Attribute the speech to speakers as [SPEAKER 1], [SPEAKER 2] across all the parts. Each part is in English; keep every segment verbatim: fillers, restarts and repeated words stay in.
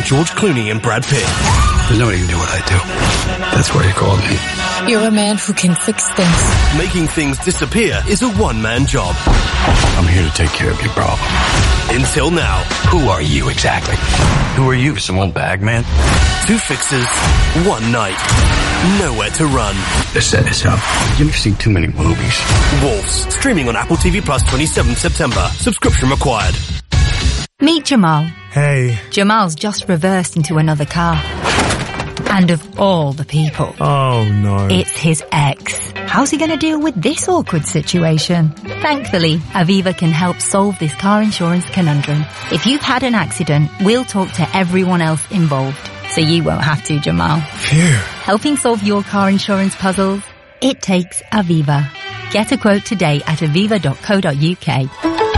[SPEAKER 1] George Clooney and Brad Pitt.
[SPEAKER 2] There's nobody can do what I do. That's why you called me.
[SPEAKER 3] You're a man who can fix things.
[SPEAKER 1] Making things disappear is a one-man job.
[SPEAKER 2] I'm here to take care of your problem.
[SPEAKER 1] Until now.
[SPEAKER 2] Who are you exactly? Who are you, some old bag man?
[SPEAKER 1] Two fixes, one night. Nowhere to run.
[SPEAKER 2] Let's set this up. You've seen too many movies.
[SPEAKER 1] Wolves, streaming on Apple T V Plus twenty-seventh September. Subscription required.
[SPEAKER 4] Meet Jamal.
[SPEAKER 5] Hey.
[SPEAKER 4] Jamal's just reversed into another car. And of all the people.
[SPEAKER 5] Oh, no.
[SPEAKER 4] It's his ex. How's he going to deal with this awkward situation? Thankfully, Aviva can help solve this car insurance conundrum. If you've had an accident, we'll talk to everyone else involved. So you won't have to, Jamal.
[SPEAKER 5] Phew.
[SPEAKER 4] Helping solve your car insurance puzzles? It takes Aviva. Get a quote today at aviva dot co dot uk.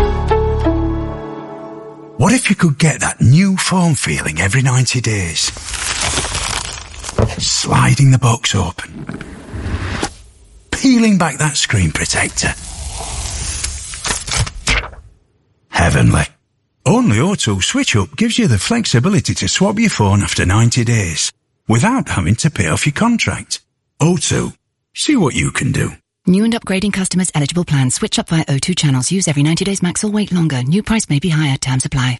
[SPEAKER 6] What if you could get that new phone feeling every ninety days? Sliding the box open. Peeling back that screen protector. Heavenly. Only Auto Switch Up gives you the flexibility to swap your phone after ninety days without having to pay off your contract. O two. See what you can do.
[SPEAKER 7] New and upgrading customers eligible plans. Switch up via O two channels. Use every ninety days max or wait longer. New price may be higher. Terms apply.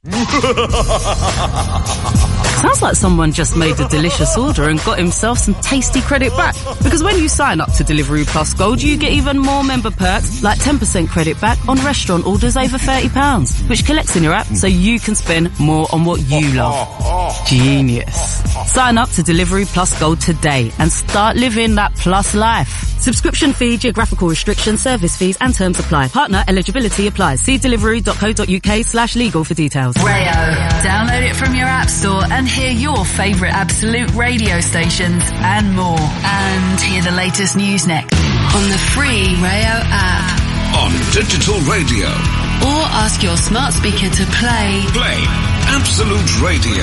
[SPEAKER 8] Sounds like someone just made a delicious order and got himself some tasty credit back. Because when you sign up to Deliveroo Plus Gold, you get even more member perks, like ten percent credit back on restaurant orders over thirty pounds, which collects in your app so you can spend more on what you love. Genius. Sign up to Deliveroo Plus Gold today and start living that plus life. Subscription fee, geographical restrictions, service fees and terms apply. Partner eligibility applies. See deliveroo dot co dot uk slash legal for details.
[SPEAKER 9] Rayo. Download it from your app store and hear your favourite Absolute radio stations and more. And hear the latest news next on the free Rayo app.
[SPEAKER 10] On digital radio.
[SPEAKER 9] Or ask your smart speaker to play.
[SPEAKER 10] Play Absolute Radio.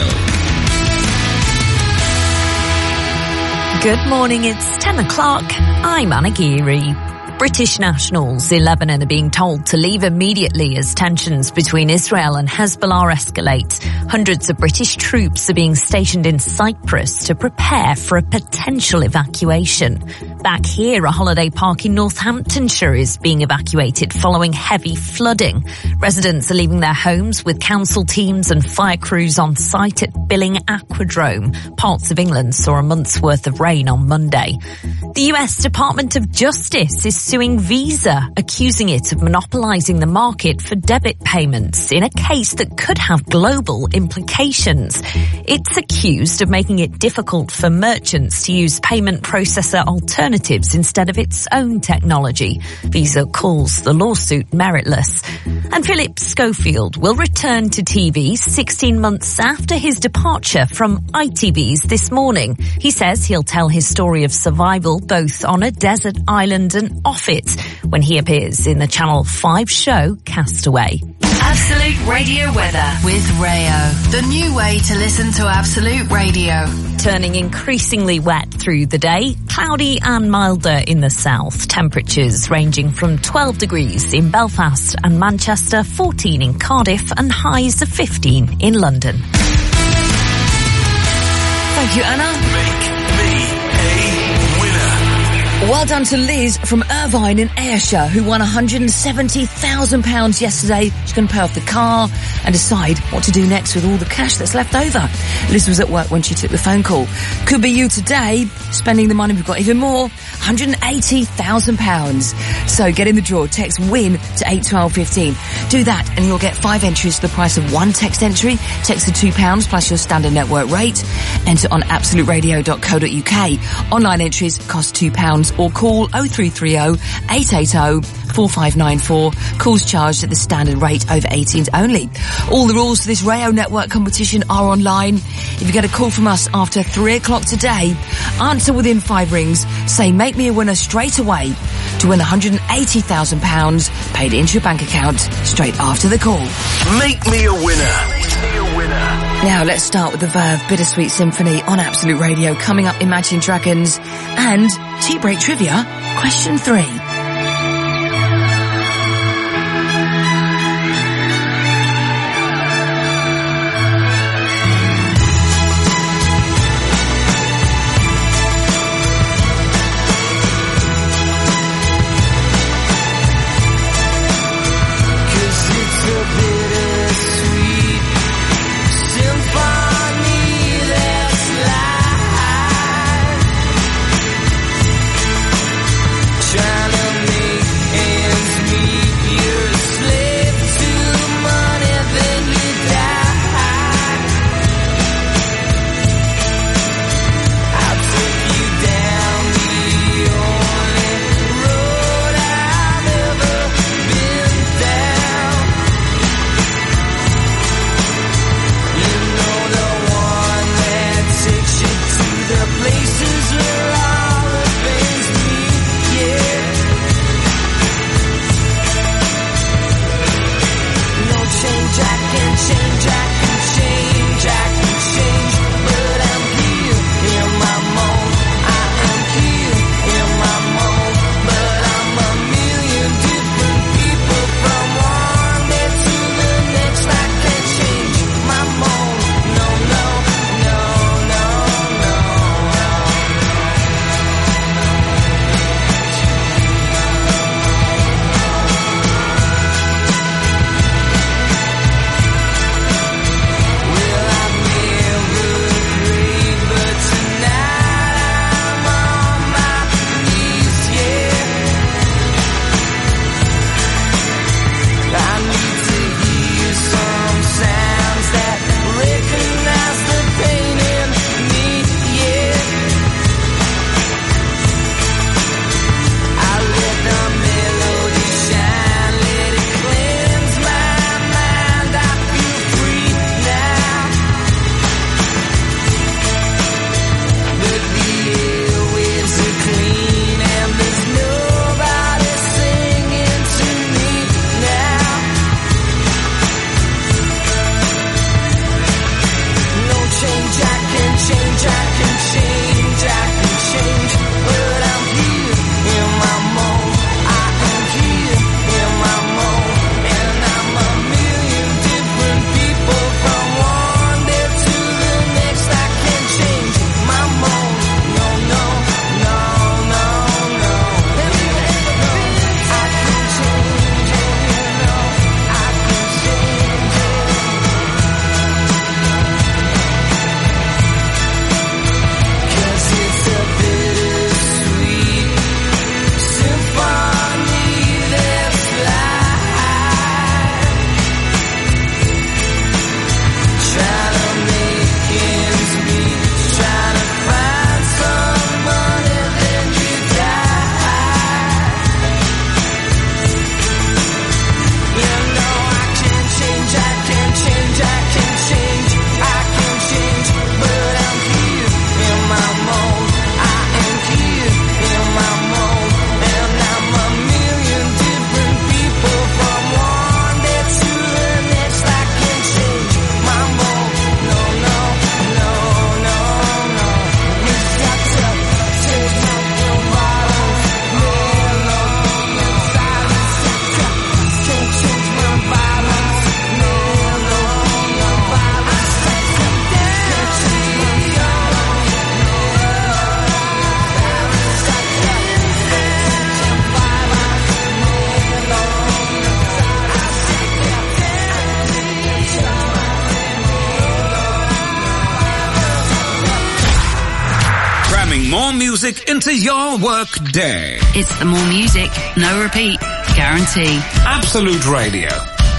[SPEAKER 11] Good morning, it's ten o'clock. I'm Anna Geary. British nationals in Lebanon are being told to leave immediately as tensions between Israel and Hezbollah escalate. Hundreds of British troops are being stationed in Cyprus to prepare for a potential evacuation. Back here, a holiday park in Northamptonshire is being evacuated following heavy flooding. Residents are leaving their homes with council teams and fire crews on site at Billing Aquadrome. Parts of England saw a month's worth of rain on Monday. The U S Department of Justice is suing Visa, accusing it of monopolising the market for debit payments in a case that could have global implications. It's accused of making it difficult for merchants to use payment processor alternatives instead of its own technology. Visa calls the lawsuit meritless. And Philip Schofield will return to T V sixteen months after his departure from I T V's This Morning. He says he'll tell his story of survival both on a desert island and off it when he appears in the Channel five show Castaway.
[SPEAKER 9] Absolute Radio weather with Rayo. The new way to listen to Absolute Radio.
[SPEAKER 11] Turning increasingly wet through the day, cloudy and milder in the south. Temperatures ranging from twelve degrees in Belfast and Manchester, fourteen in Cardiff and highs of fifteen in London.
[SPEAKER 12] Thank you, Anna.
[SPEAKER 10] Make me a winner.
[SPEAKER 12] Well done to Liz from Irvine in Ayrshire, who won one hundred seventy thousand pounds yesterday. She's going to pay off the car and decide what to do next with all the cash that's left over. Liz was at work when she took the phone call. Could be you today, spending the money. We've got even more, one hundred eighty thousand pounds. So get in the draw. Text WIN to eight twelve fifteen. Do that and you'll get five entries for the price of one text entry. Text to two pounds plus your standard network rate. Enter on absolute radio dot co dot uk. Online entries cost two pounds or call oh three three oh, eight eight oh, four five nine four. Calls charged at the standard rate over eighteens only. All the rules for this Rayo Network competition are online. If you get a call from us after three o'clock today, answer within five rings, say make me a winner straight away to win one hundred eighty thousand pounds paid into your bank account straight after the call.
[SPEAKER 10] Make me a winner. Make me a winner.
[SPEAKER 12] Now let's start with the Verve Bittersweet Symphony on Absolute Radio. Coming up, Imagine Dragons and Tea Break Trivia, question three.
[SPEAKER 10] more music into your work day.
[SPEAKER 9] It's the more music, no repeat guarantee.
[SPEAKER 10] Absolute Radio.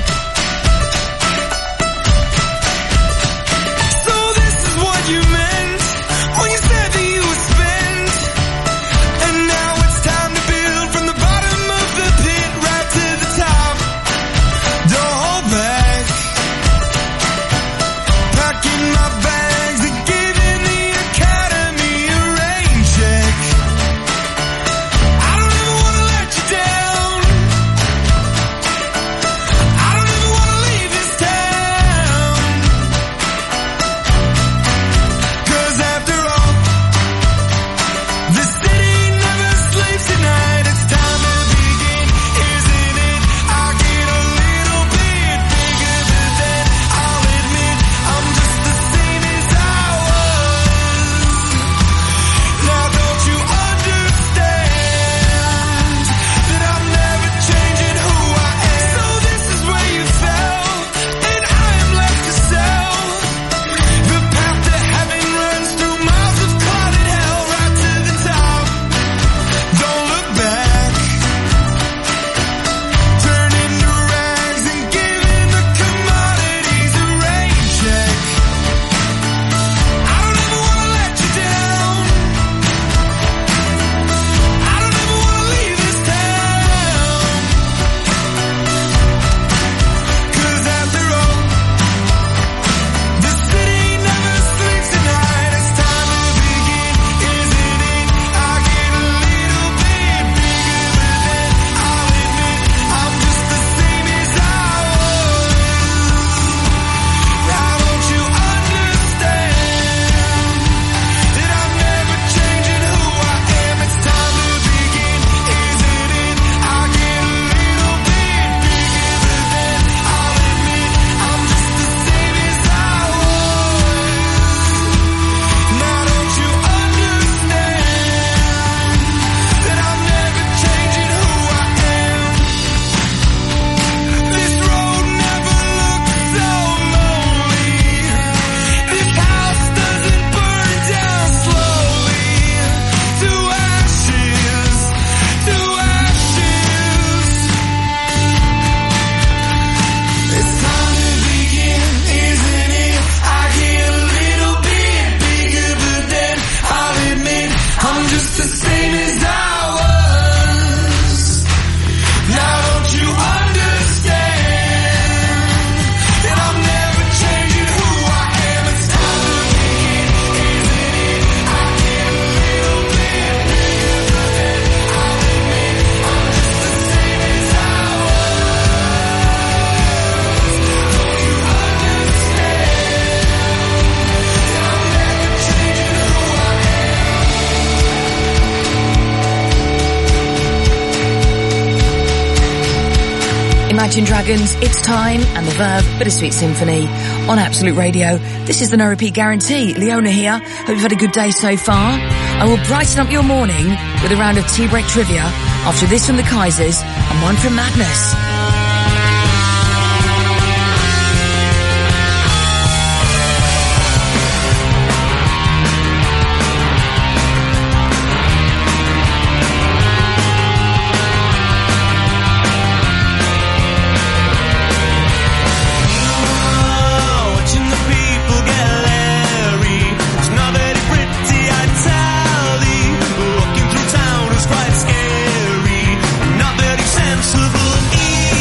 [SPEAKER 12] Imagine Dragons, It's Time, and The Verve, Bittersweet Symphony on Absolute Radio. This is the No Repeat Guarantee. Leona here. Hope you've had a good day so far. I will brighten up your morning with a round of tea break trivia after this from the Kaisers and one from Madness.
[SPEAKER 5] Sensible, easy.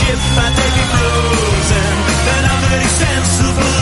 [SPEAKER 5] if I take it frozen, then I'm very sensible.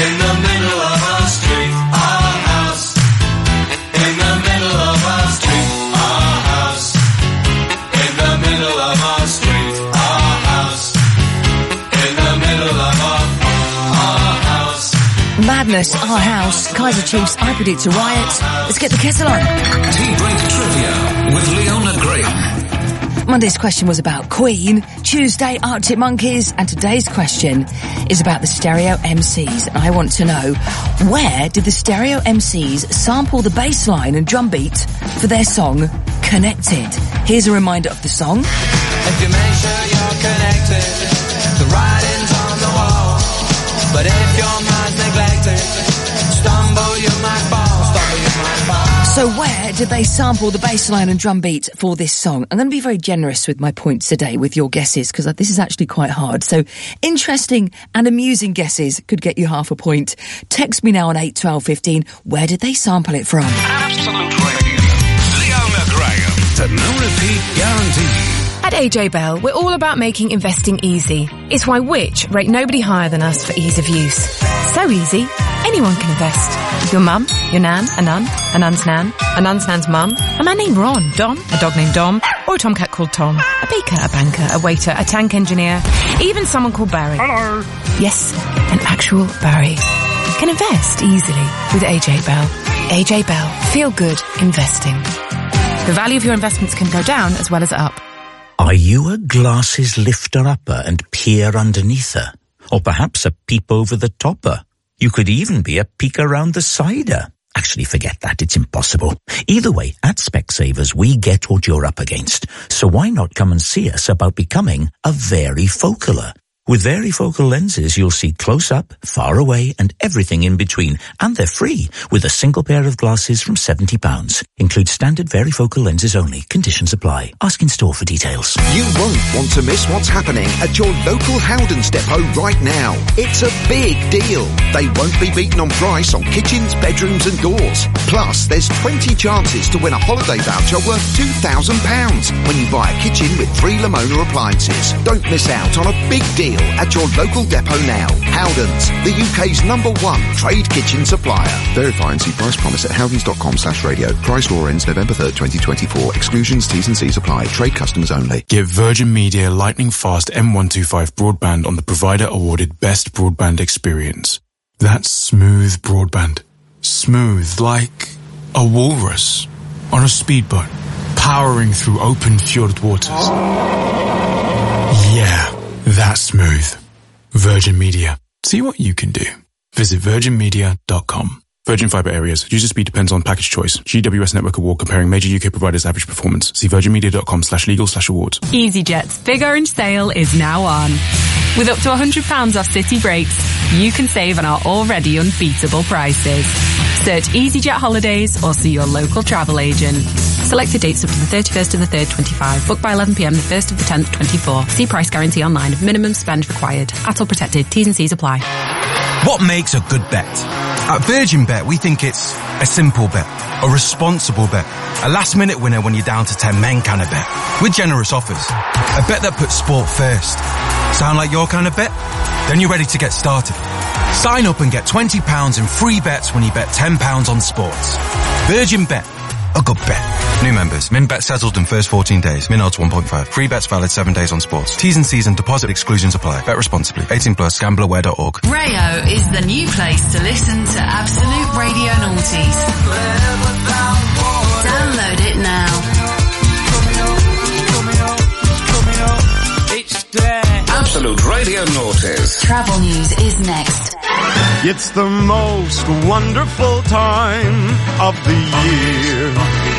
[SPEAKER 5] In the middle of our street.
[SPEAKER 12] Madness, Our House, Kaiser Chiefs, I Predict a Riot. Let's get the kettle on.
[SPEAKER 10] Tea-break trivia with Leona Graham.
[SPEAKER 12] Monday's question was about Queen, Tuesday Arctic Monkeys, and today's question is about the Stereo M Cs. And I want to know, where did the Stereo M Cs sample the bass line and drum beat for their song Connected? Here's a reminder of the song.
[SPEAKER 5] If you make sure you're connected, the writing's on the wall. But if your mind's neglected, stumble you might fall, stumble you might fall.
[SPEAKER 12] So where did they sample the bass line and drum beat for this song? I'm going to be very generous with my points today with your guesses, because this is actually quite hard. So interesting and amusing guesses could get you half a point. Text me now on eight twelve fifteen. Where did they sample it from?
[SPEAKER 10] Absolute Radio. Leona Graham. The no repeat guarantee.
[SPEAKER 13] At A J Bell, we're all about making investing easy. It's why Which rate nobody higher than us for ease of use. So easy, anyone can invest. Your mum, your nan, a nun, a nun's nan, a nun's nan's mum, a man named Ron, Don, a dog named Dom, or a tomcat called Tom, a baker, a banker, a waiter, a tank engineer, even someone called Barry.
[SPEAKER 14] Hello.
[SPEAKER 13] Yes, an actual Barry. Can invest easily with A J Bell. A J Bell. Feel good investing. The value of your investments can go down as well as up.
[SPEAKER 15] Are you a glasses lifter upper and peer underneath her? Or perhaps a peep over the topper? You could even be a peek around the cider. Actually, forget that. It's impossible. Either way, at Specsavers, we get what you're up against. So why not come and see us about becoming a varifocaler? With varifocal lenses, you'll see close up, far away, and everything in between. And they're free, with a single pair of glasses from seventy pounds. Include standard varifocal lenses only. Conditions apply. Ask in store for details.
[SPEAKER 16] You won't want to miss what's happening at your local Howdens depot right now. It's a big deal. They won't be beaten on price on kitchens, bedrooms and doors. Plus, there's twenty chances to win a holiday voucher worth two thousand pounds when you buy a kitchen with three Lamona appliances. Don't miss out on a big deal at your local depot now. Howdens, the U K's number one trade kitchen supplier.
[SPEAKER 17] Verify and see price promise at howdens.com slash radio. Price law ends November third, twenty twenty-four. Exclusions, T's and C's apply. Trade customers only.
[SPEAKER 18] Give Virgin Media lightning fast M one twenty-five broadband on the provider awarded best broadband experience. That's smooth broadband. Smooth like a walrus on a speedboat powering through open fjord waters. Yeah. That's smooth. Virgin Media. See what you can do. Visit virgin media dot com. Virgin Fibre Areas. User speed depends on package choice. G W S Network Award comparing major U K providers' average performance. See virgin media dot com slash legal slash awards.
[SPEAKER 19] EasyJet's Big Orange sale is now on. With up to one hundred pounds off city breaks, you can save on our already unbeatable prices. Search EasyJet Holidays or see your local travel agent. Selected dates up to the thirty-first of the third, twenty-five. Book by eleven p m the first of the tenth, twenty-four. See price guarantee online. Minimum spend required. A T O L protected. T's and C's apply.
[SPEAKER 20] What makes a good bet? At Virgin Bet, we think it's a simple bet, a responsible bet, a last-minute winner when you're down to ten men kind of bet, with generous offers. A bet that puts sport first. Sound like your kind of bet? Then you're ready to get started. Sign up and get twenty pounds in free bets when you bet ten pounds on sports. Virgin Bet. A good bet.
[SPEAKER 21] New members. Min bet settled in first fourteen days. Min odds one point five. Free bets valid seven days on sports. T's and C's and deposit exclusions apply. Bet responsibly. eighteen plus. Gambler aware dot org.
[SPEAKER 9] Rayo is the new place to listen to Absolute Radio Noughties. Download it now.
[SPEAKER 10] Absolute Radio Noughties.
[SPEAKER 9] Travel news is next.
[SPEAKER 14] It's the most wonderful time of the year.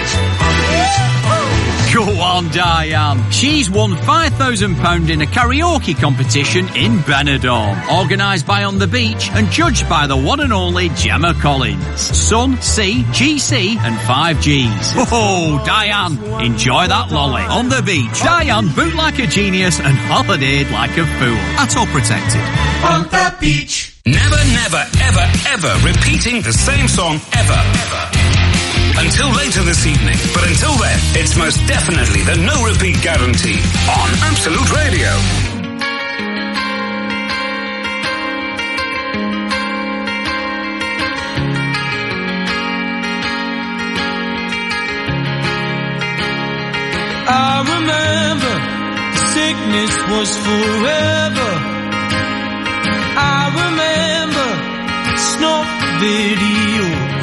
[SPEAKER 22] Go on, Diane. She's won five thousand pounds in a karaoke competition in Benidorm, organised by On The Beach and judged by the one and only Gemma Collins. Sun, Sea, G C and five G's. Oh, Diane, enjoy that lolly. On the beach, Diane boot like a genius and holidayed like a fool. At all protected.
[SPEAKER 10] On the beach. Never, never, ever, ever repeating the same song ever, ever. Until later this evening. But until then, it's most definitely the no repeat guarantee on Absolute Radio.
[SPEAKER 5] I remember sickness was forever. I remember snow
[SPEAKER 2] videos.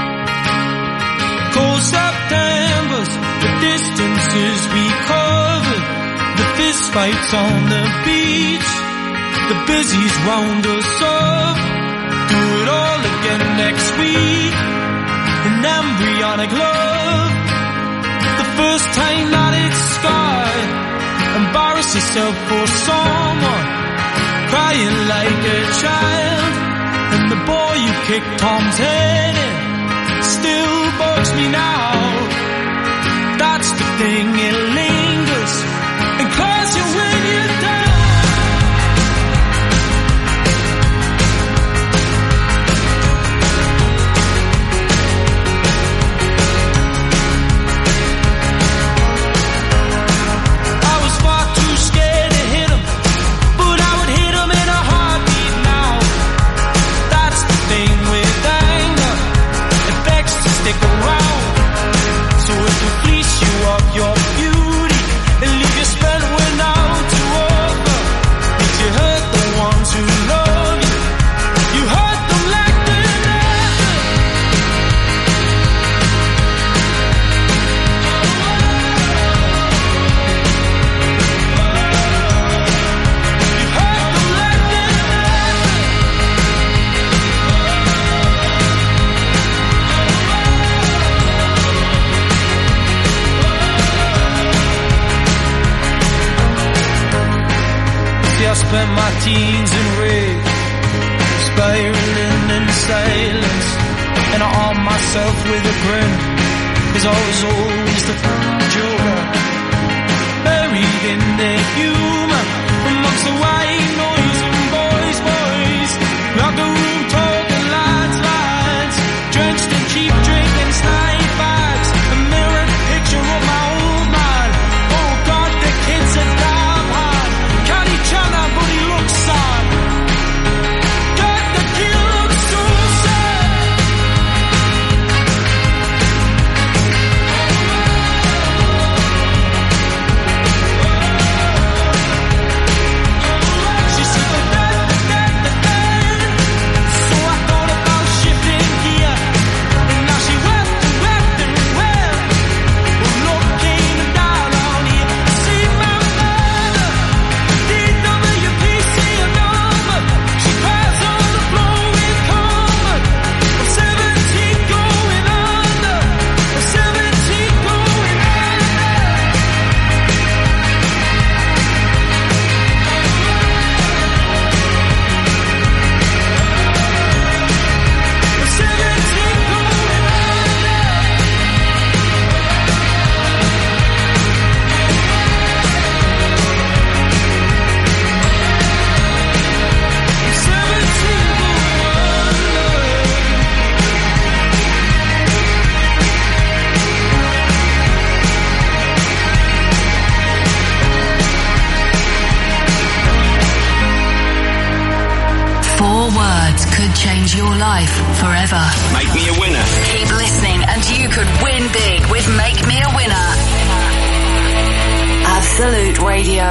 [SPEAKER 2] Cold Septembers, the distances we covered, the fist fights on the beach, the busies round us up. Do it all again next week. An embryonic love, the first time that it's scarred. Embarrass yourself for someone, crying like a child. And the boy you kicked Tom's head in still bugs me now. That's the thing, it lingers and claws you when you're down. Your beauty and leave you spent without to offer. Did you hurt the ones who love you? You hurt them like they never. You hurt them like they I spent my teens in rage, spiraling in silence, and I armed myself with a grin, 'cause I was always the joker, buried in the humor, amongst the white noise and boys, boys, like a room talking lights, lights, drenched in cheap drink and snipe bags, a mirrored picture of my old man. Oh God, the kids are damn hard. Can't each other, but he looks sad. God, the kid looks so sad. She said, the dead, the dead, the dead. So I thought about shifting gear, and now she wept and wept and wept. Well, looking down on here, see my mother. D W P C a number. She cries on the floor with comfort. I'm seventeen going under. I'm seventeen going under. I'm seventeen going
[SPEAKER 9] Four words could change your life forever.
[SPEAKER 10] Make me a winner.
[SPEAKER 9] Keep listening and you could win big with Make Me a Winner. Absolute Radio.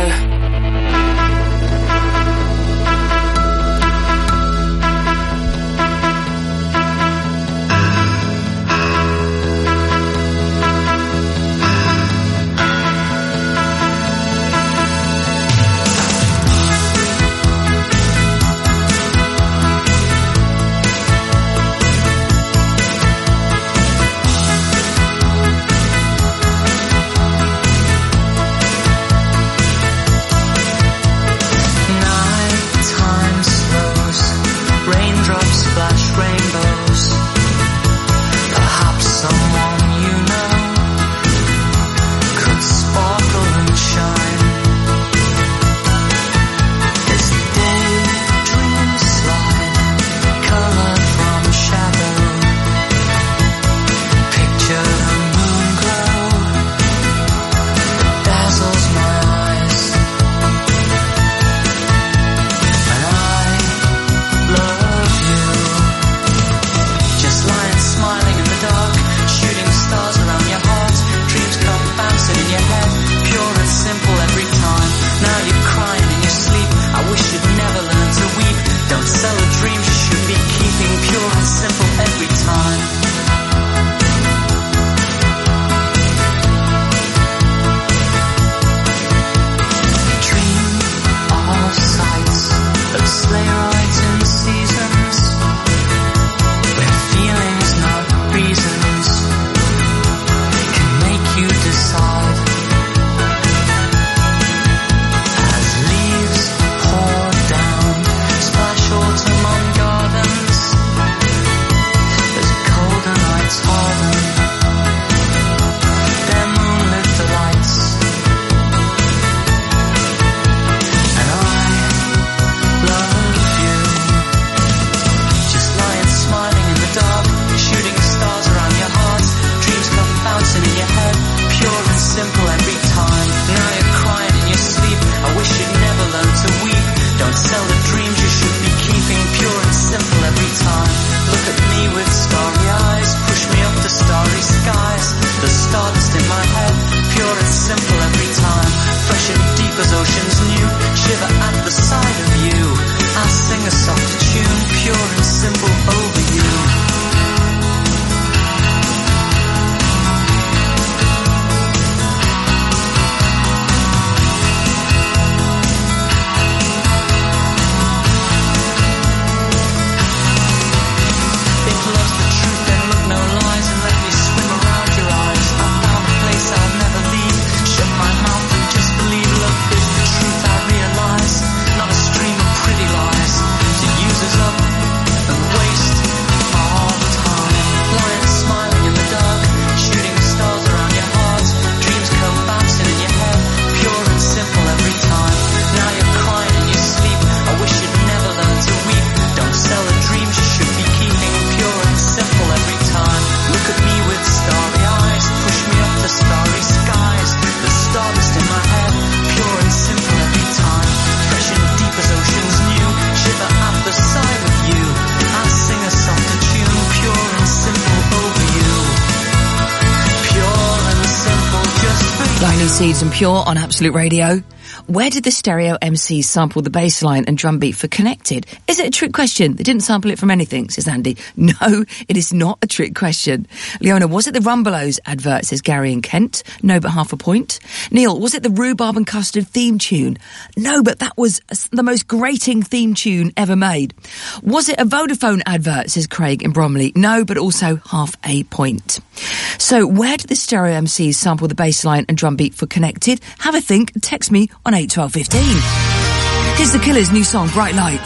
[SPEAKER 12] Seeds and Pure on Absolute Radio. Where did the Stereo M C sample the bass line and drum beat for Connected? Is it a trick question? They didn't sample it from anything, says Andy. No, it is not a trick question. Leona, was it the Rumbelows advert, says Gary and Kent? No, but half a point. Neil, was it the Rhubarb and Custard theme tune? No, but that was the most grating theme tune ever made. Was it a Vodafone advert, says Craig in Bromley? No, but also half a point. So where did the Stereo M Cs sample the bass line and drum beat for Connected? Have a think and text me on eight twelve fifteen. Here's The Killers' new song, Bright Lights.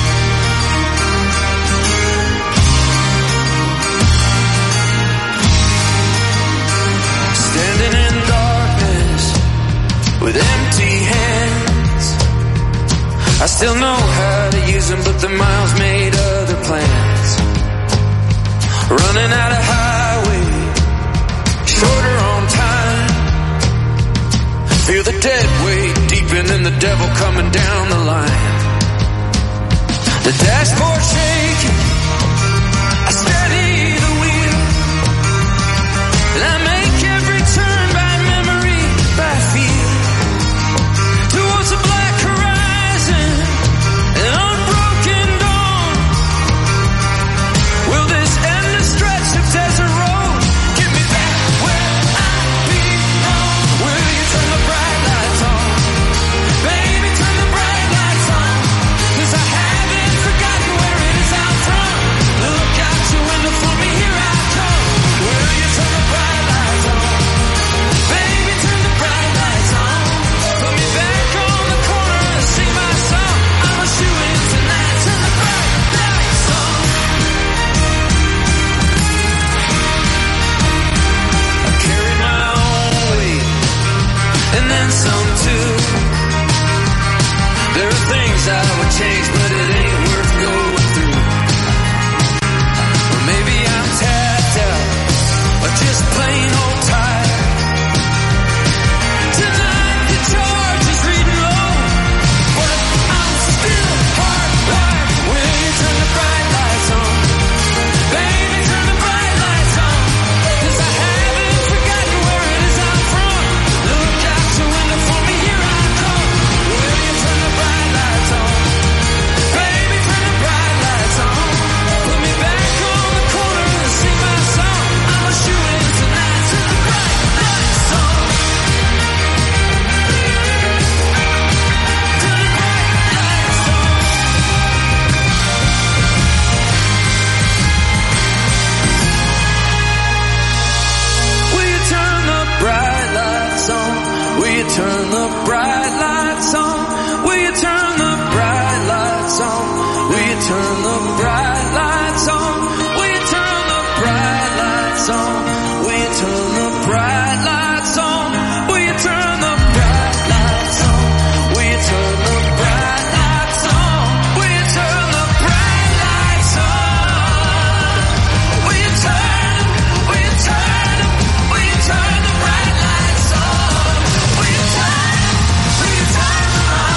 [SPEAKER 5] Standing in darkness with empty hands, I still know how to use them, but the miles made other plans. Running out of highway, shorter on time. Feel the dead weight deepen and the devil coming down the line. The dashboard shaking, I steady the wheel, and I make every turn by memory, by feel, towards a black horizon, an unbroken dawn. Will this endless stretch of desert road get me back where I belong? Will you turn the bright lights on? Baby, turn the bright lights on, 'cause I haven't forgotten where it is I'm from. Look out your window for me, here I come. Will you turn the bright lights on? Baby, turn the bright lights on. Put me back on the corner and sing my song. I'm a shoo-in tonight. Turn the bright lights on. I carry my own weight, and then some too. There are things I would change, but it ain't worth going through. Or maybe I'm tapped out, or just plain old tired. Tonight the charge is reading low, but I'm still hardwired. Will you turn the bright lights on? Baby, turn the bright lights on, 'cause I haven't forgotten where it is I'm from. Look out your window for me, here I come. Will you turn the bright lights on? Baby, turn the bright lights on. Put me back on the corner and sing my song. I'm a shoo-in tonight. Turn the bright lights on. Turn the bright lights on. Will you turn the bright lights on? Will you turn the bright lights on? Will you turn the bright lights on? Will you turn the bright lights on? Will you turn the bright lights on? Will you turn the bright lights on? Will you turn the bright lights on? Will you turn the bright lights on? Will you turn the bright lights on? Will you turn? Will you turn? Will you turn the bright lights on? Will you turn? Will you turn them on?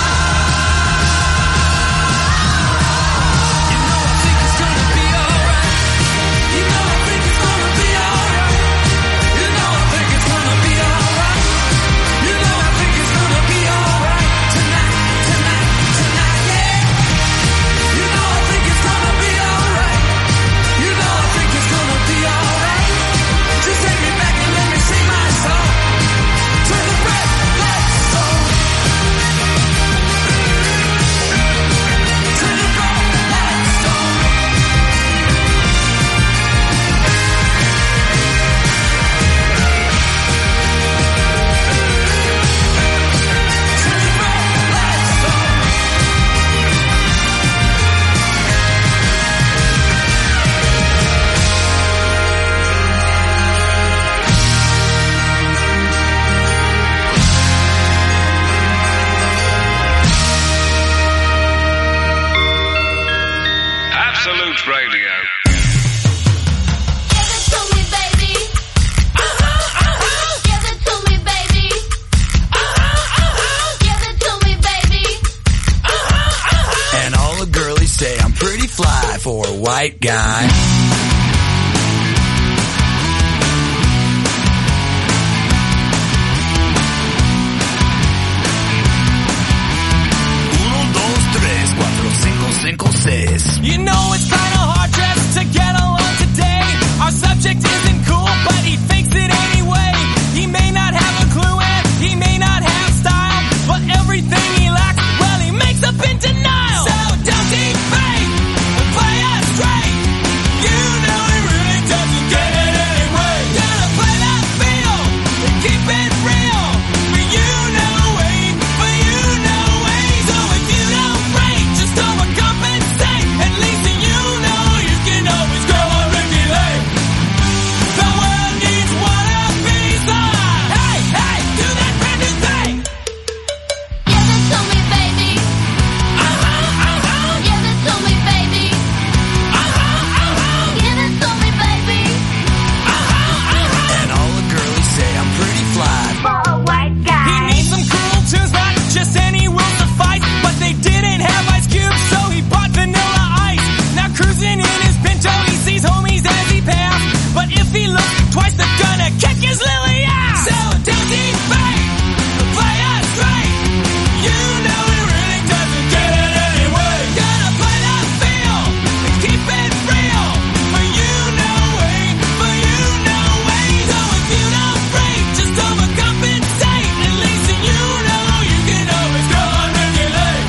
[SPEAKER 5] You know I think it's gonna be alright. You know I think it's gonna be alright. You know I think it's gonna be alright. You know I think it's gonna be alright. Tonight, tonight, tonight, yeah. You know I think it's gonna be alright. You know I think it's gonna be alright. Just take me back and let me sing my song. Turn the bright lights on. Turn the bright lights on. Turn the bright lights on.
[SPEAKER 10] Absolute Radio.
[SPEAKER 5] And all the girlies say I'm pretty fly for a white guy.
[SPEAKER 2] this. You know it's kinda hard just to get along today. Our subject isn't cool, but he fakes it anyway. He may not have a clue and he may not have style, but everything he lacks, well, he makes up in denial. So don't he fake and play us straight. You know he really doesn't get it anyway. Gotta play that feel and keep it real. For you know way, for you know way. So if you don't break, just overcompensate. At least you know you can always go on Ricky Lake. The world needs one of these. Hey, hey, do that brand new thing.
[SPEAKER 1] Give it to me, baby. Uh-huh, uh-huh. Give it to me, baby. Uh-huh, uh-huh. Give it to me, baby. Uh-huh, uh-huh.
[SPEAKER 2] And all the girlies say I'm pretty fly.
[SPEAKER 1] For a white guy.
[SPEAKER 2] He needs some cool tunes, not just any will suffice. But they didn't have Ice Cube, so he bought Vanilla Ice. Now cruising in his Pinto, he sees homies as he passed. But if he looks twice, they're gonna kick his lily ass. So don't he fake, play us straight. You know he really doesn't get it anyway. Gotta play that feel and keep it real. For you know way, for you know way. So if you don't break, just overcompensate. At least you know you can always go on Ricky Lake.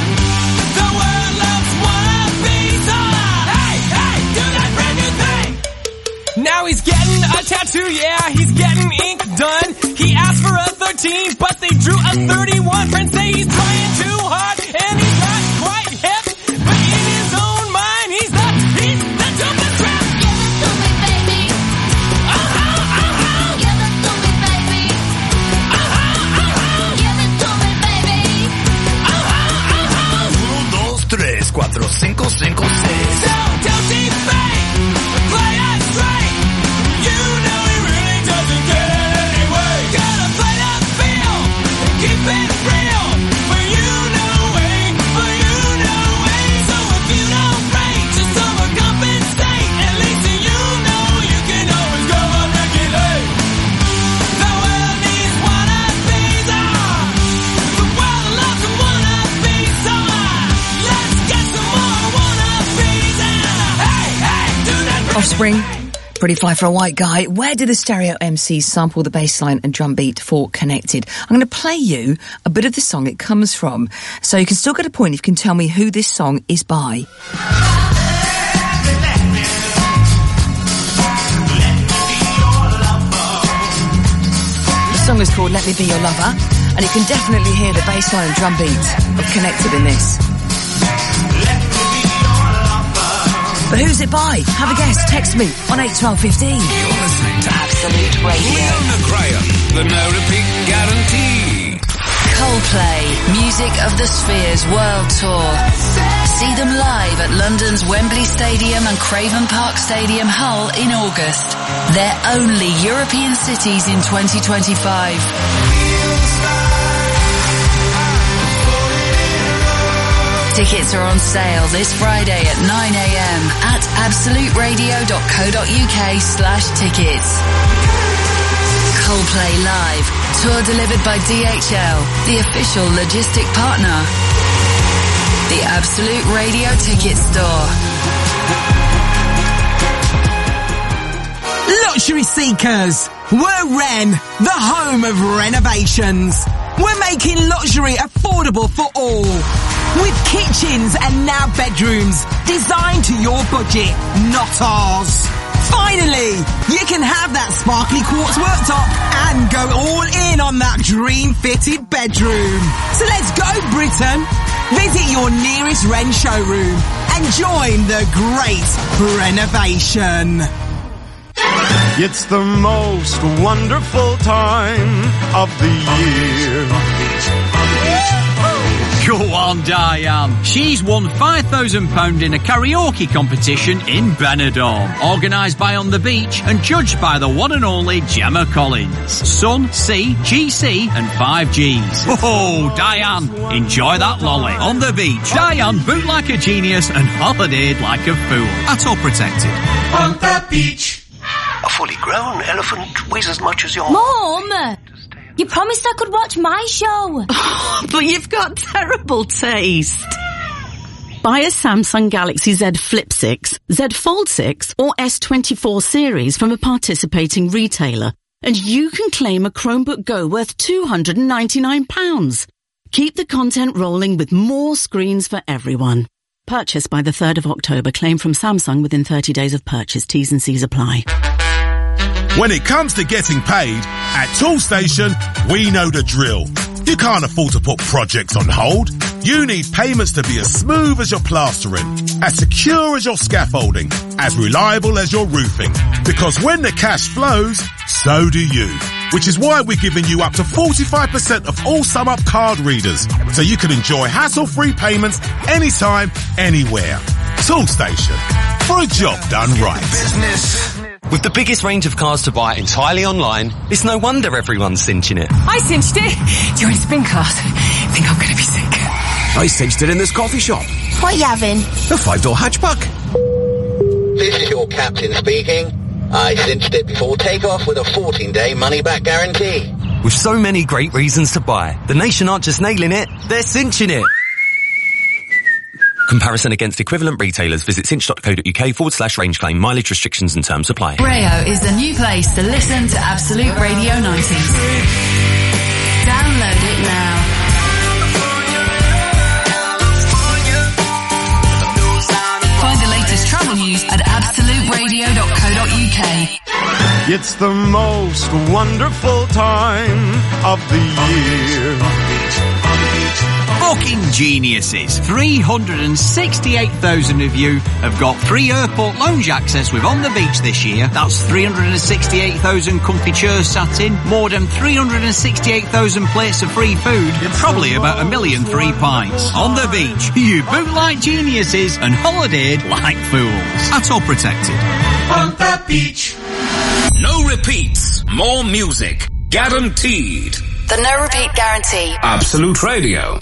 [SPEAKER 2] The world loves one of these. Hey, hey, do that brand new thing. Now he's getting a tattoo, yeah, he's getting ink done. He asked for a thirteen, but they drew a thirty-one. Friends say he's trying too hard, and he's not quite hip. But in his own mind, he's the, he's the dopest rap.
[SPEAKER 1] Give it to me, baby.
[SPEAKER 2] Uh-huh, uh-huh.
[SPEAKER 1] Give it to me, baby.
[SPEAKER 2] Uh-huh, uh-huh.
[SPEAKER 1] Give it to me, baby.
[SPEAKER 2] Uh-huh, uh-huh.
[SPEAKER 3] Uno, dos, tres, cuatro, cinco, cinco, seis.
[SPEAKER 2] So don't he fake, play us straight. You know he really doesn't get it anyway. Gotta play that feel and keep it real. For you know way, for you know way. So if you don't break, just overcompensate. At least you know you can always go on Ricky Lake. The world needs one of these. Ah, the world loves one of these. So ah, let's get some more one of these. And hey, hey, do that.
[SPEAKER 12] Offspring. Pretty fly for a white guy. Where did the Stereo M Cs sample the bass line and drum beat for Connected? I'm going to play you a bit of the song it comes from, so you can still get a point if you can tell me who this song is by. The song is called Let Me Be Your Lover, and you can definitely hear the bass line and drum beat of Connected in this. But who's it by? Have a guess. Text me on eight twelve fifteen.
[SPEAKER 10] You're listening to
[SPEAKER 9] Absolute Radio.
[SPEAKER 10] Leona Graham, the no repeat guarantee.
[SPEAKER 9] Coldplay, Music of the Spheres World Tour. See them live at London's Wembley Stadium and Craven Park Stadium, Hull in August. They're only European cities in twenty twenty-five. Tickets are on sale this Friday at nine a.m. at absoluteradio.co.uk slash tickets. Coldplay Live, tour delivered by D H L, the official logistic partner. The Absolute Radio Ticket Store.
[SPEAKER 23] Luxury seekers, we're Ren, the home of renovations. We're making luxury affordable for all. With kitchens and now bedrooms designed to your budget, not ours. Finally, you can have that sparkly quartz worktop and go all in on that dream-fitted bedroom. So let's go, Britain. Visit your nearest Ren showroom and join the great renovation.
[SPEAKER 14] It's the most wonderful time of the year.
[SPEAKER 22] Go on, Diane. She's won five thousand pounds in a karaoke competition in Benidorm, organised by On The Beach and judged by the one and only Gemma Collins. Sun, C, G C and five Gs. Oh, Diane, enjoy that lolly. On the beach, Diane boot like a genius and holidayed like a fool. At all protected.
[SPEAKER 3] On the beach. A fully grown elephant weighs as much as your...
[SPEAKER 1] Mom! You promised I could watch my show.
[SPEAKER 8] But you've got terrible taste.
[SPEAKER 4] Buy a Samsung Galaxy Z Flip six, Z Fold six or S twenty-four series from a participating retailer and you can claim a Chromebook Go worth two hundred ninety-nine pounds. Keep the content rolling with more screens for everyone. Purchase by the third of October. Claim from Samsung within thirty days of purchase. T's and C's apply.
[SPEAKER 6] When it comes to getting paid, at Toolstation, we know the drill. You can't afford to put projects on hold. You need payments to be as smooth as your plastering, as secure as your scaffolding, as reliable as your roofing. Because when the cash flows, so do you. Which is why we're giving you up to forty-five percent of all SumUp card readers, so you can enjoy hassle-free payments anytime, anywhere. Toolstation, for a job done right.
[SPEAKER 7] Business. With the biggest range of cars to buy entirely online, it's no wonder everyone's cinching it.
[SPEAKER 13] I cinched it during spin class. Think I'm going to be sick.
[SPEAKER 24] I cinched it in this coffee shop.
[SPEAKER 1] What you having?
[SPEAKER 24] A five-door hatchback.
[SPEAKER 25] This is your captain speaking. I cinched it before takeoff with a fourteen-day money-back guarantee.
[SPEAKER 7] With so many great reasons to buy, the nation aren't just nailing it, they're cinching it. Comparison against equivalent retailers. Visit cinch.co.uk forward slash range claim. Mileage restrictions and terms apply.
[SPEAKER 9] Rayo is the new place to listen to Absolute Radio nineties. Download it now. Find the latest travel news at absolute radio dot co dot uk.
[SPEAKER 14] It's the most wonderful time of the year.
[SPEAKER 22] Booking geniuses. three hundred sixty-eight thousand of you have got free airport lounge access with On the Beach this year. That's three hundred sixty-eight thousand comfy chairs sat in, more than three hundred sixty-eight thousand plates of free food, and probably about a million free pints. On the Beach, you book like geniuses and holidayed like fools. At all protected.
[SPEAKER 10] On the beach. No repeats. More music. Guaranteed.
[SPEAKER 9] The no repeat guarantee.
[SPEAKER 10] Absolute Radio.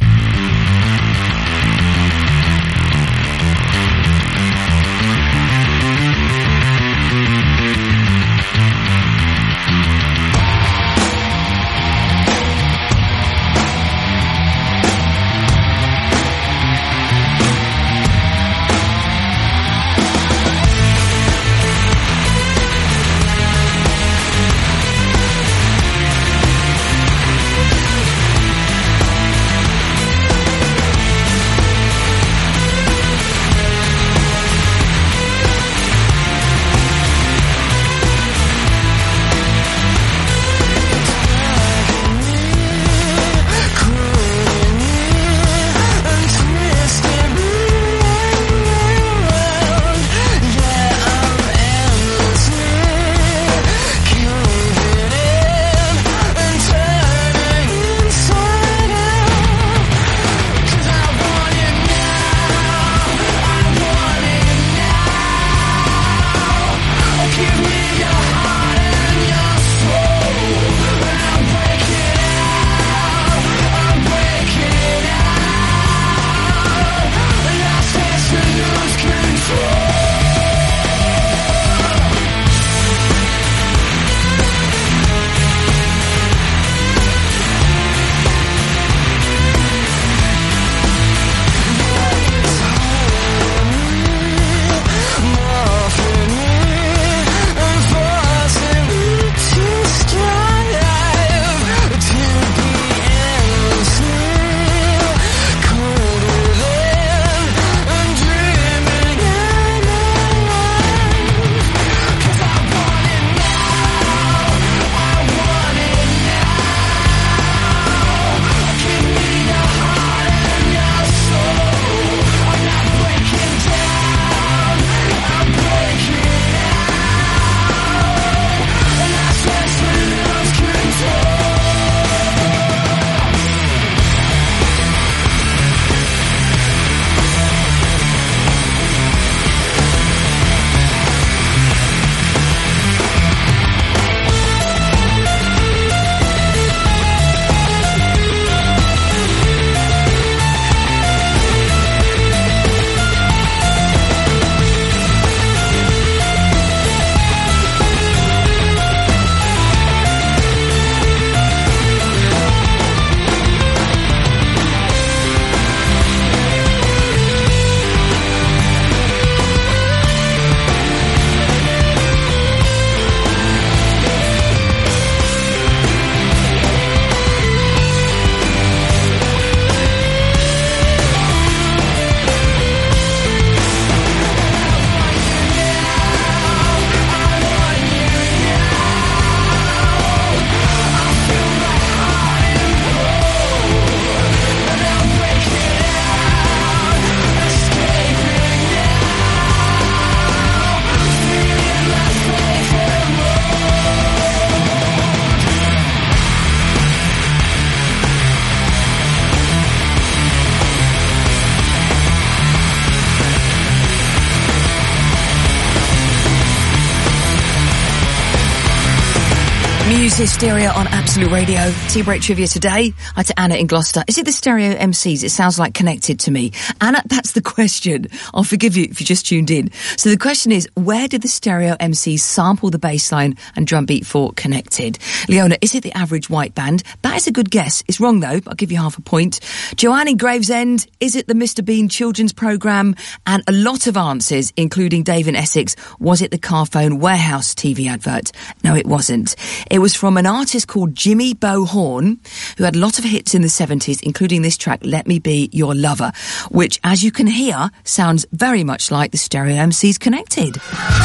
[SPEAKER 12] Music Stereo on Absolute Radio. Tea break trivia today. Hi to Anna in Gloucester. Is it the Stereo M Cs? It sounds like Connected to me. Anna, that's the question. I'll forgive you if you just tuned in. So the question is, where did the Stereo M Cs sample the bass line and drum beat for Connected? Leona, is it the Average White Band? That is a good guess. It's wrong though. I'll give you half a point. Joanne in Gravesend, is it the Mister Bean children's programme? And a lot of answers, including Dave in Essex. Was it the Carphone Warehouse T V advert? No, it wasn't. It was from an artist called Jimmy Bo Horn, who had a lot of hits in the seventies, including this track, Let Me Be Your Lover, which, as you can hear, sounds very much like the Stereo M Cs Connected.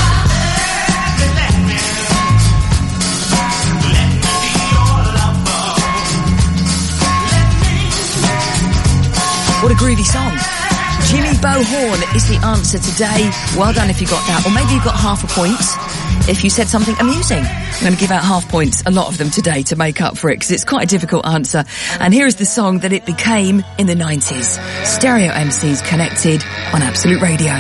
[SPEAKER 12] What a groovy song. Jimmy Bo Horn is the answer today. Well done if you got that. Or maybe you got half a point if you said something amusing. I'm going to give out half points, a lot of them today, to make up for it, because it's quite a difficult answer. And here is the song that it became in the nineties. Stereo M Cs Connected on Absolute Radio.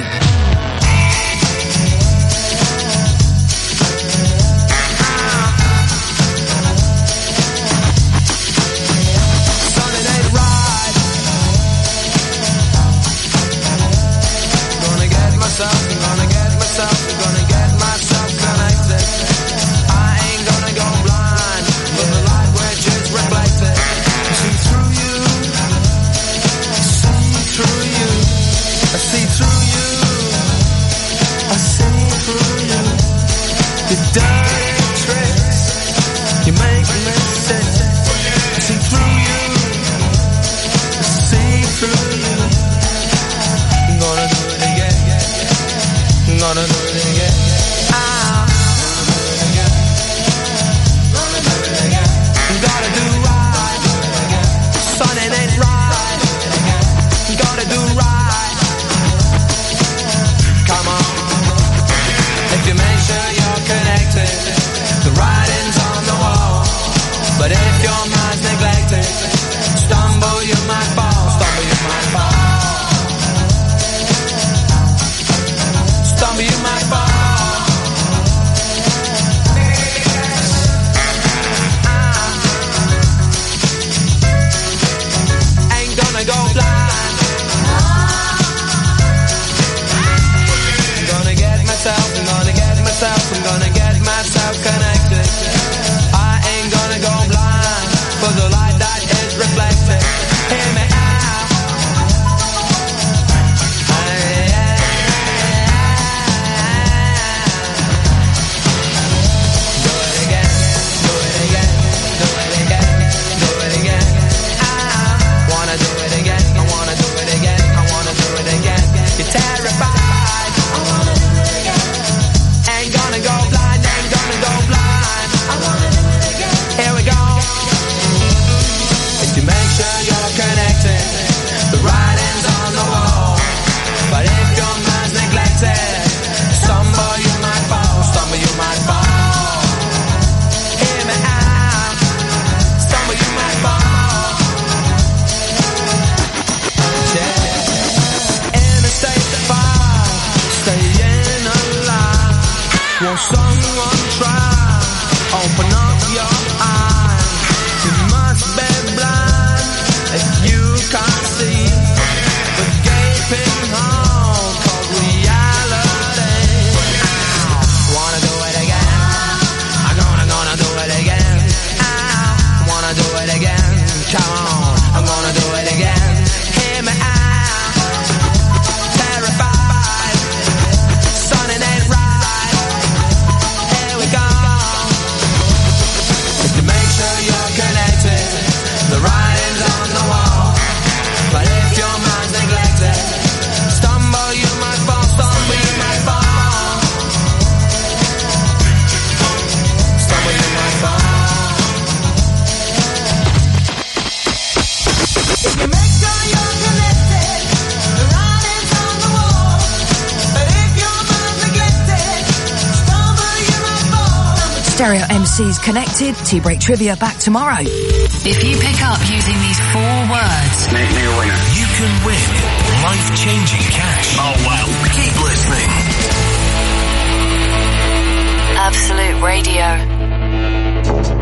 [SPEAKER 12] Stereo M Cs Connected. Tea break trivia back tomorrow.
[SPEAKER 9] If you pick up using these four words,
[SPEAKER 3] make me a winner.
[SPEAKER 11] You can win life-changing cash.
[SPEAKER 3] Oh, wow.
[SPEAKER 11] Keep listening.
[SPEAKER 9] Absolute Radio.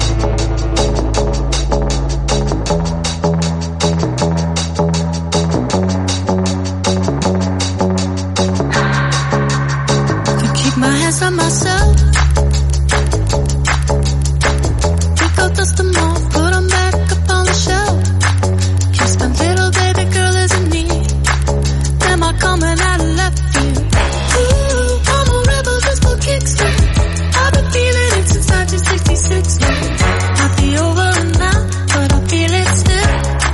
[SPEAKER 1] promise of myself. Pick out dust them off, put them back up on the shelf. Kiss my little baby girl is in need. Am I coming out of left field? Ooh, I'm a rebel just for kicks now. I've been feeling it since nineteen sixty-six now. Might be over now, but I feel it still.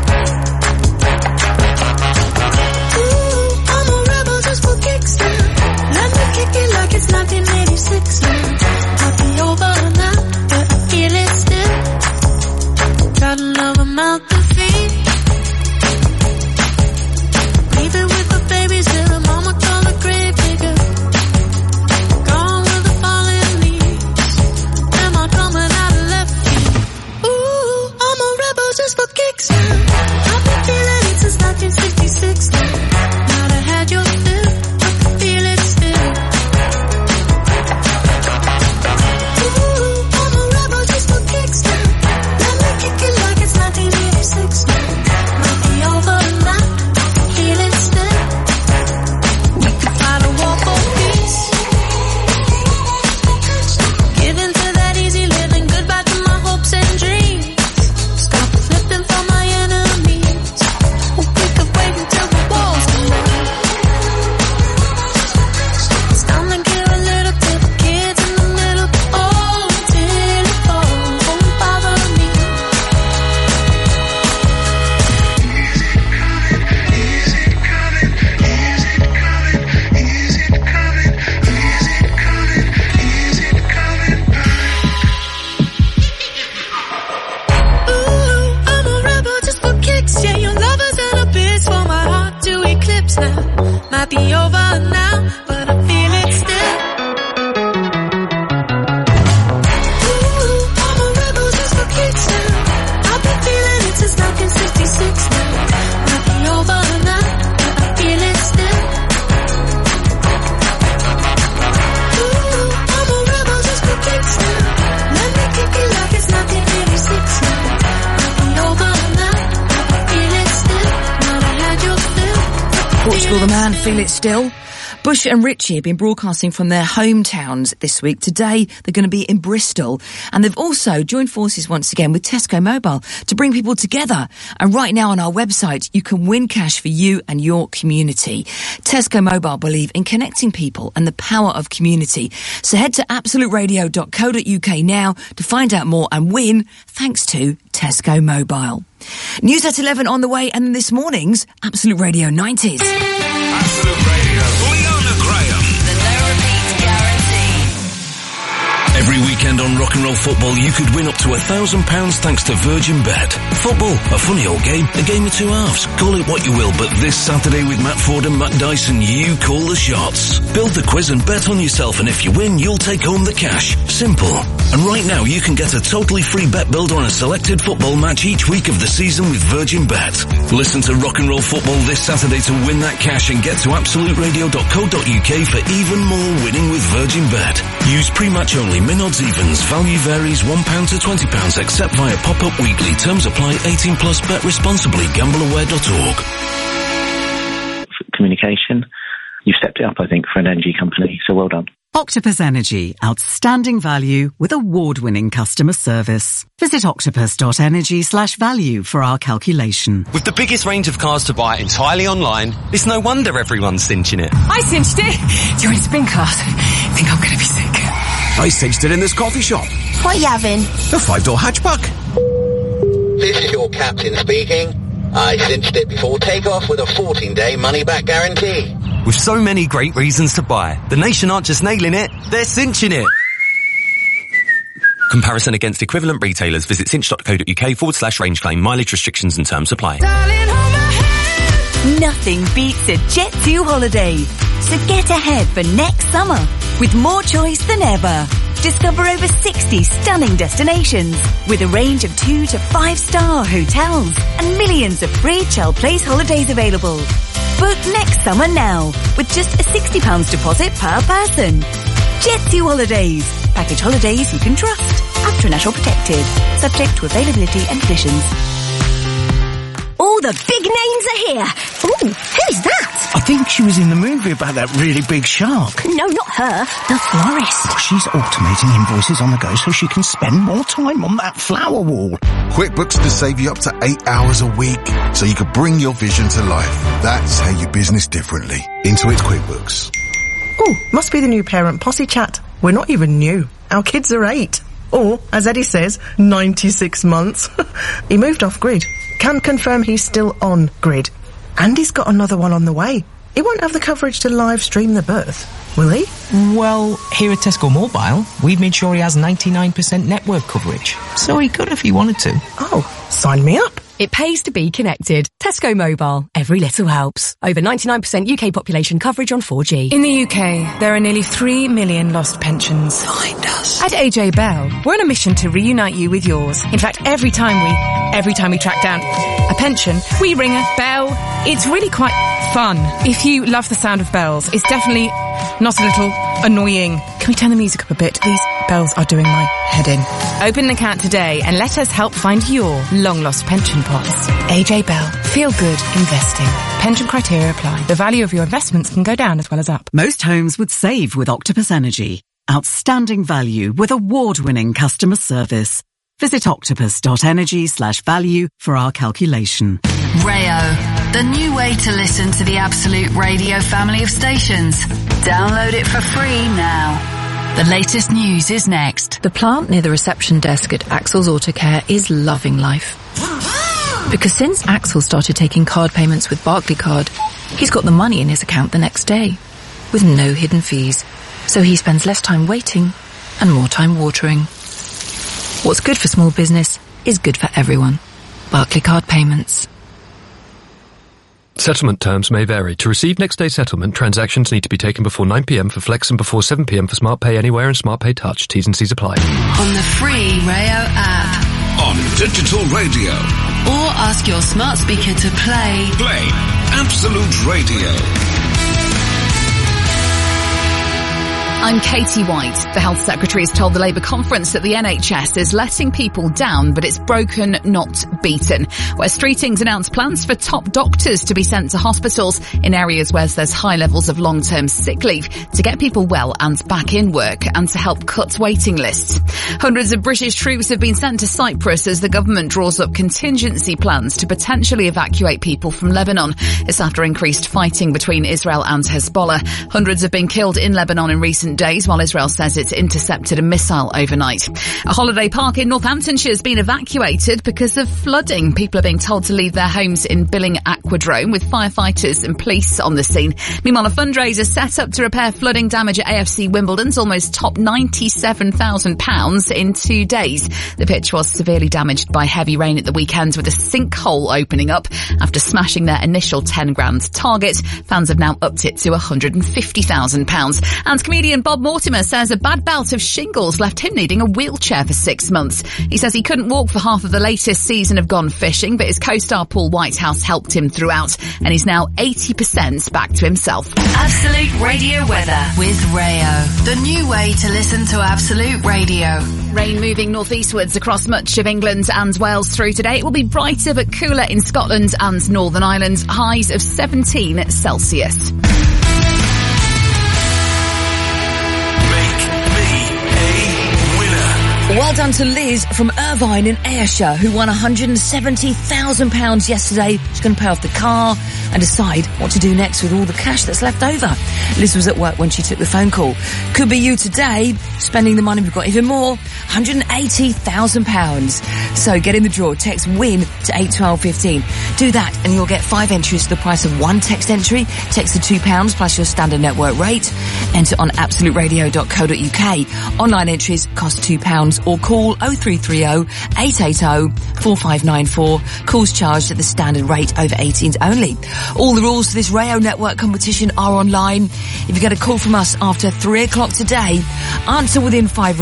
[SPEAKER 1] Ooh, I'm a rebel just for kicks now. Let me kick it like it's nineteen eighty-six now. Might be over now, but I feel it still. Got another mouth to feed. Leaving with the babies till the mama call the grave digger. Gone with the fallen leaves. Am I coming out of left field? Ooh, I'm a rebel just for kicks now. I've been feeling it since nineteen sixty-six now. Might have had your fill, I can feel it still. Ooh, I'm a rebel just for kicks now. Let me kick it like it's nineteen eighty-six now. Might be over now, I can feel it still. We could fight a war for peace. Give in to that easy living, goodbye to my hopes and dreams. Stop flipping for my enemies. Or we could wait until the walls come down. It's time to give a little to the kids in the middle. Oh, till it falls, won't bother me. Ooh, I'm a rebel just for kicks. Yeah, your lovers and a bitch for my heart to eclipse now. Might be over now, but I feel it still. Ooh, I'm a rebel just for kicks now. I've been feeling it since nineteen sixty-six now. Might be over now, but I feel it still. Ooh, I'm a rebel just for kicks now. Let me kick it like it's nineteen eighty-six now. Might be over now, but I feel it still. Might have had your fill.
[SPEAKER 12] Portugal the Man, Feel It Still. Bush and Richie have been broadcasting from their hometowns this week. Today, they're going to be in Bristol. And they've also joined forces once again with Tesco Mobile to bring people together. And right now on our website, you can win cash for you and your community. Tesco Mobile believe in connecting people and the power of community. So head to absolute radio dot co dot uk now to find out more and win thanks to Tesco Mobile. News at eleven on the way, and then this morning's Absolute Radio nineties.
[SPEAKER 10] Absolute Radio. Leona Graham.
[SPEAKER 9] The no repeat guarantee.
[SPEAKER 11] Every weekend on Rock and Roll Football, you could win up to a thousand pounds thanks to Virgin Bet. Football, a funny old game, a game of two halves. Call it what you will, but this Saturday with Matt Ford and Matt Dyson, you call the shots. Build the quiz and bet on yourself, and if you win, you'll take home the cash. Simple. And right now, you can get a totally free bet builder on a selected football match each week of the season with Virgin Bet. Listen to Rock and Roll Football this Saturday to win that cash and get to absolute radio dot co dot uk for even more winning with Virgin Bet. Use pre-match only. Min odds evens. Value varies one pound to twenty pounds except via pop-up weekly. Terms apply. eighteen plus. Bet responsibly. gamble aware dot org.
[SPEAKER 15] Communication. You've stepped it up, I think, for an energy company, so well done.
[SPEAKER 16] Octopus Energy. Outstanding value with award-winning customer service. Visit octopus dot energy slash value for our calculation.
[SPEAKER 7] With the biggest range of cars to buy entirely online, it's no wonder everyone's cinching it.
[SPEAKER 23] I cinched it. During spin class. Think I'm going to be sick.
[SPEAKER 24] I cinched it in this coffee shop.
[SPEAKER 1] What are you having?
[SPEAKER 24] A five-door hatchback.
[SPEAKER 25] This is your captain speaking. I cinched it before takeoff with a fourteen-day money-back guarantee.
[SPEAKER 7] With so many great reasons to buy, the nation aren't just nailing it, they're cinching it. Comparison against equivalent retailers. Visit cinch dot co dot uk forward slash range claim. Mileage restrictions and terms apply.
[SPEAKER 17] Nothing beats a Jet two holiday. So get ahead for next summer with more choice than ever. Discover over sixty stunning destinations with a range of two to five star hotels and millions of free child place holidays available. Book next summer now with just a sixty pounds deposit per person. Jet two Holidays. Package holidays you can trust. Ultra National Protected. Subject to availability and conditions. All the big names are here. Ooh, who's that?
[SPEAKER 5] I think she was in the movie about that really big shark.
[SPEAKER 17] No, not her. The florist.
[SPEAKER 5] Oh, she's automating invoices on the go so she can spend more time on that flower wall.
[SPEAKER 18] QuickBooks can save you up to eight hours a week so you can bring your vision to life. That's how you business differently. Intuit QuickBooks.
[SPEAKER 19] Oh, must be the new parent posse chat. We're not even new. Our kids are eight. Or, as Eddie says, ninety-six months. He moved off grid. Can confirm he's still on grid. And he's got another one on the way. He won't have the coverage to live stream the birth, will he?
[SPEAKER 20] Well, here at Tesco Mobile, we've made sure he has ninety-nine percent network coverage. So he could if he wanted to.
[SPEAKER 19] Oh, sign me up.
[SPEAKER 21] It pays to be connected. Tesco Mobile. Every little helps. Over ninety-nine percent U K population coverage on four G.
[SPEAKER 13] In the U K, there are nearly three million lost pensions.
[SPEAKER 21] Find us.
[SPEAKER 13] At A J Bell, we're on a mission to reunite you with yours. In fact, every time we, every time we track down a pension, we ring a bell. It's really quite fun. If you love the sound of bells, it's definitely not a little annoying. Can we turn the music up a bit? These bells are doing my head in. Open an account today and let us help find your long-lost pension pots. A J Bell. Feel good investing. Pension criteria apply. The value of your investments can go down as well as up.
[SPEAKER 16] Most homes would save with Octopus Energy. Outstanding value with award-winning customer service. Visit octopus.energy slash value for our calculation.
[SPEAKER 9] Rayo, the new way to listen to the Absolute Radio family of stations. Download it for free now. The latest news is next.
[SPEAKER 26] The plant near the reception desk at Axel's Autocare is loving life. Because since Axel started taking card payments with Barclaycard, he's got the money in his account the next day, with no hidden fees. So he spends less time waiting and more time watering. What's good for small business is good for everyone. Barclaycard Payments.
[SPEAKER 27] Settlement terms may vary. To receive next day settlement, transactions need to be taken before nine p m for Flex and before seven p m for Smart Pay Anywhere and Smart Pay Touch. T's and C's apply.
[SPEAKER 9] On the free Rayo app.
[SPEAKER 10] On digital radio.
[SPEAKER 9] Or ask your smart speaker to play.
[SPEAKER 10] Play Absolute Radio.
[SPEAKER 28] I'm Katie White. The Health Secretary has told the Labour conference that the N H S is letting people down, but it's broken, not beaten. West Streetings announced plans for top doctors to be sent to hospitals in areas where there's high levels of long-term sick leave to get people well and back in work and to help cut waiting lists. Hundreds of British troops have been sent to Cyprus as the government draws up contingency plans to potentially evacuate people from Lebanon. It's after increased fighting between Israel and Hezbollah. Hundreds have been killed in Lebanon in recent days, while Israel says it's intercepted a missile overnight. A holiday park in Northamptonshire has been evacuated because of flooding. People are being told to leave their homes in Billing Aquadrome, with firefighters and police on the scene. Meanwhile, a fundraiser set up to repair flooding damage at A F C Wimbledon's almost topped ninety-seven thousand pounds in two days. The pitch was severely damaged by heavy rain at the weekend, with a sinkhole opening up after smashing their initial ten grand target. Fans have now upped it to one hundred fifty thousand pounds. And comedian Bob Mortimer says a bad bout of shingles left him needing a wheelchair for six months. He says he couldn't walk for half of the latest season of Gone Fishing, but his co-star Paul Whitehouse helped him throughout, and he's now eighty percent back to himself.
[SPEAKER 9] Absolute Radio weather with Rayo, the new way to listen to Absolute Radio.
[SPEAKER 28] Rain moving northeastwards across much of England and Wales through today. It will be brighter but cooler in Scotland and Northern Ireland. Highs of seventeen Celsius.
[SPEAKER 12] Well done to Liz from Irvine in Ayrshire, who won one hundred seventy thousand pounds yesterday. She's going to pay off the car and decide what to do next with all the cash that's left over. Liz was at work when she took the phone call. Could be you today, spending the money. We've got even more, one hundred eighty thousand pounds. So get in the draw. Text WIN to eight twelve fifteen. Do that and you'll get five entries to the price of one text entry. Text the two pounds plus your standard network rate. Enter on absolute radio dot co dot uk. Online entries cost two pounds. Or call oh three three oh, eight eight oh, four five nine four. Calls charged at the standard rate, over eighteens only. All the rules for this Rayo Network competition are online. If you get a call from us after three o'clock today, answer within five